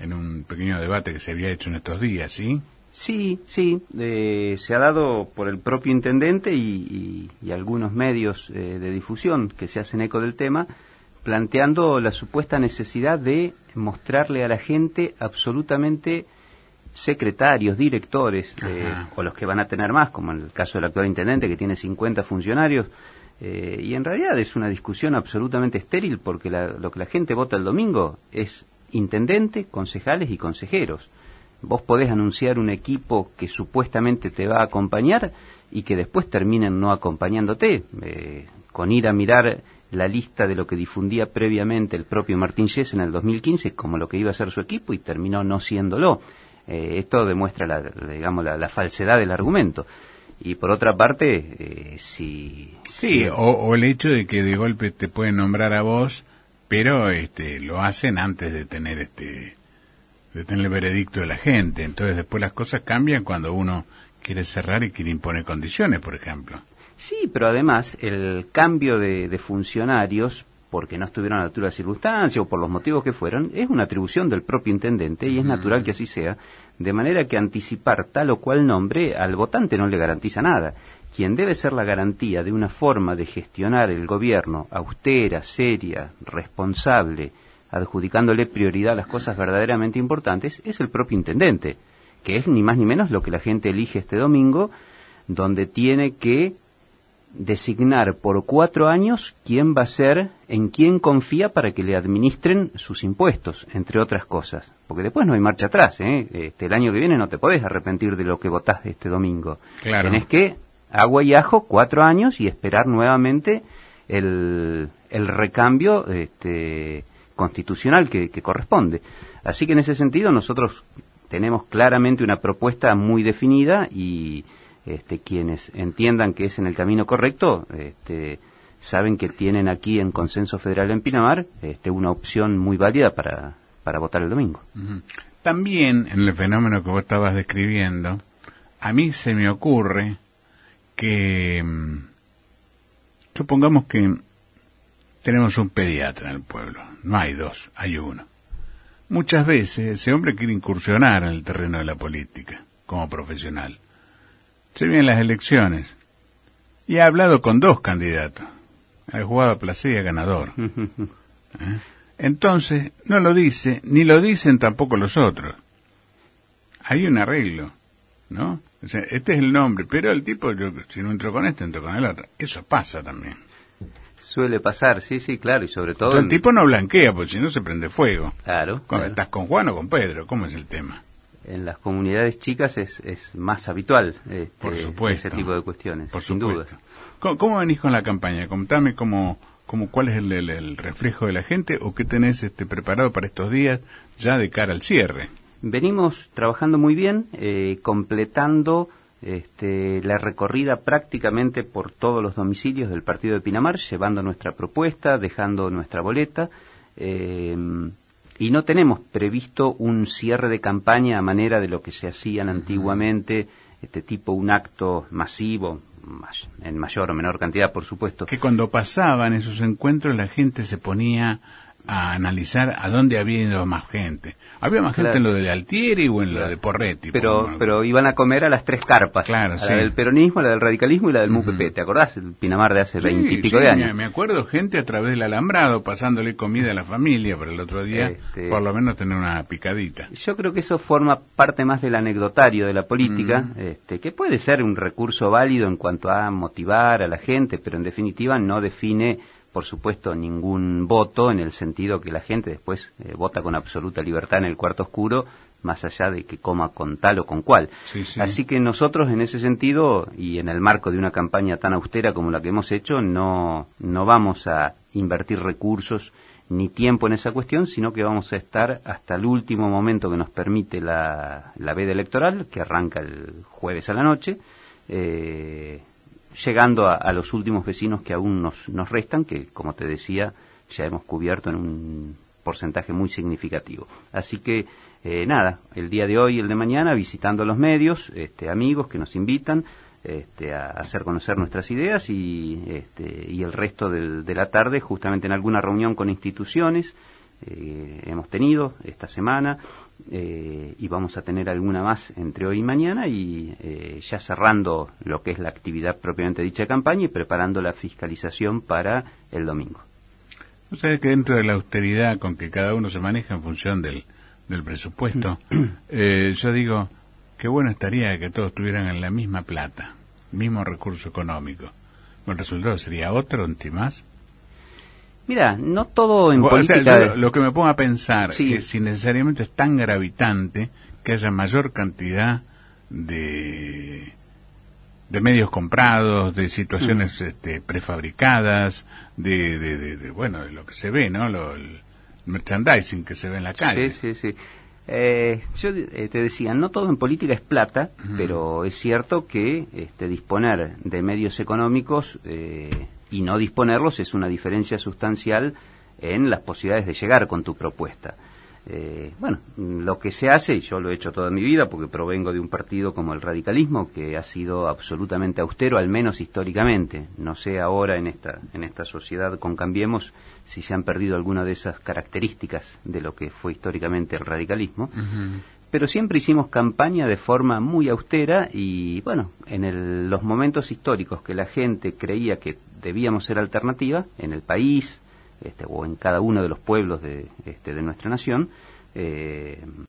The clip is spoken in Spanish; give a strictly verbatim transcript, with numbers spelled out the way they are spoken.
en un pequeño debate que se había hecho en estos días, ¿sí? Sí, sí, eh, se ha dado por el propio intendente y, y, y algunos medios eh, de difusión que se hacen eco del tema, planteando la supuesta necesidad de mostrarle a la gente absolutamente secretarios, directores, eh, o los que van a tener más, como en el caso del actual intendente que tiene cincuenta funcionarios, eh, y en realidad es una discusión absolutamente estéril porque la, lo que la gente vota el domingo es intendente, concejales y consejeros. Vos podés anunciar un equipo que supuestamente te va a acompañar y que después terminen no acompañándote, eh, con ir a mirar la lista de lo que difundía previamente el propio Martín Yes en el dos mil quince como lo que iba a ser su equipo y terminó no siéndolo. Eh, esto demuestra la, digamos, la, la falsedad del argumento. Y por otra parte, eh, si... Sí, si... O, o el hecho de que de golpe te pueden nombrar a vos, pero este lo hacen antes de tener este de tener el veredicto de la gente. Entonces después las cosas cambian cuando uno quiere cerrar y quiere imponer condiciones, por ejemplo. Sí, pero además el cambio de, de funcionarios, porque no estuvieron a la altura de circunstancias o por los motivos que fueron, es una atribución del propio intendente y es natural que así sea, de manera que anticipar tal o cual nombre al votante no le garantiza nada. Quien debe ser la garantía de una forma de gestionar el gobierno austera, seria, responsable, adjudicándole prioridad a las cosas verdaderamente importantes, es el propio intendente, que es ni más ni menos lo que la gente elige este domingo, donde tiene que designar por cuatro años quién va a ser, en quién confía para que le administren sus impuestos, entre otras cosas. Porque después no hay marcha atrás, ¿eh? Este, el año que viene no te podés arrepentir de lo que votás este domingo. Claro. Tenés que agua y ajo cuatro años y esperar nuevamente el, el recambio este, constitucional que, que corresponde. Así que en ese sentido nosotros tenemos claramente una propuesta muy definida y Este, quienes entiendan que es en el camino correcto, este, saben que tienen aquí en Consenso Federal en Pinamar este, una opción muy válida para, para votar el domingo. Uh-huh. También en el fenómeno que vos estabas describiendo, a mí se me ocurre que, supongamos que tenemos un pediatra en el pueblo, no hay dos, hay uno. Muchas veces ese hombre quiere incursionar en el terreno de la política como profesional. Se vienen las elecciones y ha hablado con dos candidatos. Ha jugado a placilla ganador. ¿Eh? Entonces, no lo dice, ni lo dicen tampoco los otros. Hay un arreglo, ¿no? O sea, este es el nombre, pero el tipo, yo, si no entro con este, entro con el otro. Eso pasa también. Suele pasar, sí, sí, claro, y sobre todo... Entonces, el tipo no blanquea, porque si no se prende fuego. Claro, Cuando claro. estás con Juan o con Pedro, ¿cómo es el tema? En las comunidades chicas es, es más habitual este, Por supuesto, ese tipo de cuestiones, por sin supuesto. duda. ¿Cómo, ¿Cómo venís con la campaña? Contame cómo, cómo, cuál es el, el, el reflejo de la gente o qué tenés este, preparado para estos días ya de cara al cierre. Venimos trabajando muy bien, eh, completando este, la recorrida prácticamente por todos los domicilios del partido de Pinamar, llevando nuestra propuesta, dejando nuestra boleta. Eh, Y no tenemos previsto un cierre de campaña a manera de lo que se hacían antiguamente, este tipo un acto masivo, en mayor o menor cantidad, por supuesto. Que cuando pasaban esos encuentros la gente se ponía a analizar a dónde había ido más gente. Había más gente claro. en lo de Altieri o en claro. lo de Porretti. Pero por pero iban a comer a las tres carpas. Claro, a sí. La del peronismo, la del radicalismo y la del uh-huh. M U P P. ¿Te acordás? El Pinamar de hace veintipico sí, de años. Me acuerdo gente a través del alambrado pasándole comida a la familia para el otro día, este, por lo menos tener una picadita. Yo creo que eso forma parte más del anecdotario de la política, uh-huh. este, que puede ser un recurso válido en cuanto a motivar a la gente, pero en definitiva no define... por supuesto, ningún voto en el sentido que la gente después eh, vota con absoluta libertad en el cuarto oscuro, más allá de que coma con tal o con cual. Sí, sí. Así que nosotros en ese sentido, y en el marco de una campaña tan austera como la que hemos hecho, no, no vamos a invertir recursos ni tiempo en esa cuestión, sino que vamos a estar hasta el último momento que nos permite la, la veda electoral, que arranca el jueves a la noche, eh, llegando a, a los últimos vecinos que aún nos, nos restan, que como te decía, ya hemos cubierto en un porcentaje muy significativo. Así que, eh, nada, el día de hoy y el de mañana, visitando los medios, este, amigos que nos invitan este, a hacer conocer nuestras ideas y, este, y el resto del, de la tarde, justamente en alguna reunión con instituciones, eh, hemos tenido esta semana eh, y vamos a tener alguna más entre hoy y mañana, y eh, ya cerrando lo que es la actividad propiamente dicha de campaña y preparando la fiscalización para el domingo. O sea que dentro de la austeridad con que cada uno se maneja en función del, del presupuesto, eh, yo digo, qué bueno estaría que todos tuvieran en la misma plata, mismo recurso económico. El resultado sería otro, más. Mira, no todo en o política... sea, yo, lo que me pongo a pensar sí. es si necesariamente es tan gravitante que haya mayor cantidad de de medios comprados, de situaciones mm. este, prefabricadas, de, de, de, de, bueno, de lo que se ve, ¿no? Lo, el merchandising que se ve en la calle. Sí, sí, sí. Eh, yo eh, te decía, no todo en política es plata, uh-huh. pero es cierto que este, disponer de medios económicos eh, y no disponerlos es una diferencia sustancial en las posibilidades de llegar con tu propuesta. Eh, bueno, lo que se hace, y yo lo he hecho toda mi vida porque provengo de un partido como el radicalismo que ha sido absolutamente austero, al menos históricamente. No sé ahora en esta en esta sociedad con Cambiemos si se han perdido alguna de esas características de lo que fue históricamente el radicalismo, uh-huh. pero siempre hicimos campaña de forma muy austera y bueno, en el, los momentos históricos que la gente creía que debíamos ser alternativa en el país, Este, o en cada uno de los pueblos de, este, de nuestra nación, eh,